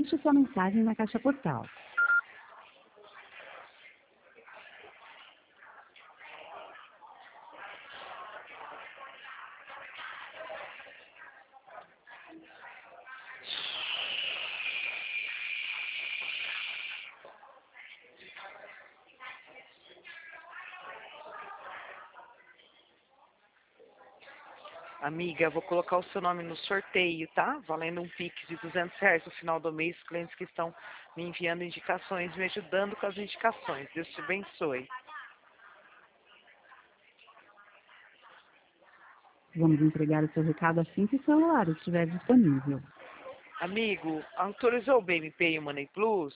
deixe sua mensagem na caixa postal. Amiga, eu vou colocar o seu nome no sorteio, tá? Valendo um Pix de R$ 200 no final do mês. Clientes que estão me enviando indicações, me ajudando com as indicações. Deus te abençoe. Vamos entregar o seu recado assim que o celular estiver disponível. Amigo, autorizou o BMP e o Money Plus?